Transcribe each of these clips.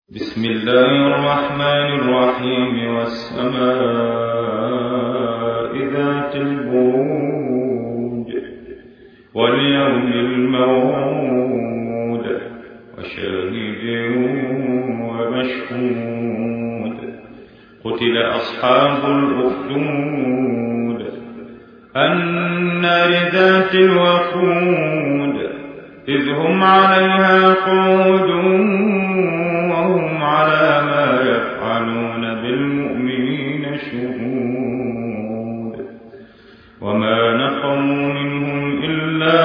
بسم الله الرحمن الرحيم والسماء ذات البروج واليوم الموعود وشاهد ومشهود قتل أصحاب الأخدود النار ذات الوقود إذ هم عليها قعود وهم على ما يفعلون بالمؤمنين شهود وما نقموا منهم إلا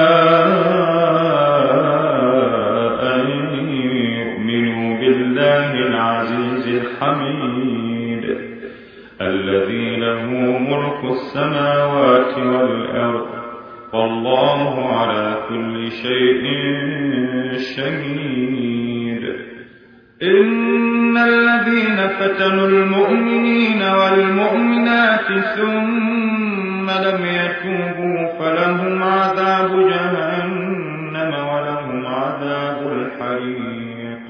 أن يؤمنوا بالله العزيز الحميد الذي له ملك السماوات والأرض والله على كل شيء شهيد إن الذين فتنوا المؤمنين والمؤمنات ثم لم يتوبوا فلهم عذاب جهنم ولهم عذاب الحريق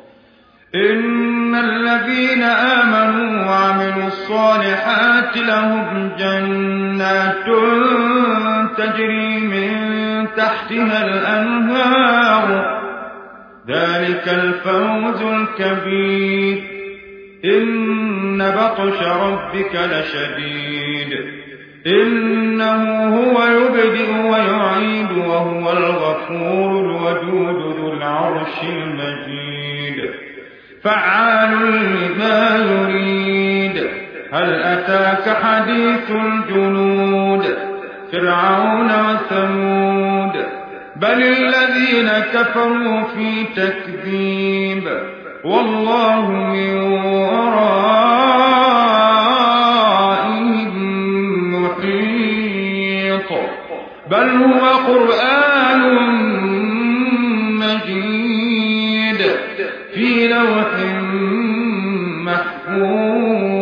إن الذين آمنوا وعملوا الصالحات لهم جنات تجري من تحتها الأنهار ذلك الفوز الكبير إن بطش ربك لشديد إنه هو يبدئ ويعيد وهو الغفور الودود ذو العرش المجيد فعال لما يريد هل أتاك حديث الجنود فرعون وثمود بل الذين كفروا في تكذيب والله من ورائهم محيط بل هو قرآن مجيد في لوح محفوظ